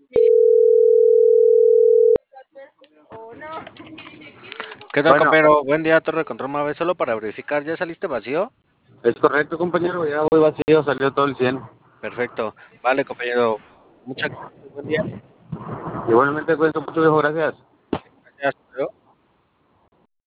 ¿Qué tal, Bueno, compañero? Buen día, Torre de Control Mave. Solo para verificar, ¿ya saliste vacío? es correcto, compañero, ya voy vacío, salió todo el 100. Perfecto. Vale, compañero. Muchas gracias. Buen día. Igualmente, cuento mucho, viejo, gracias.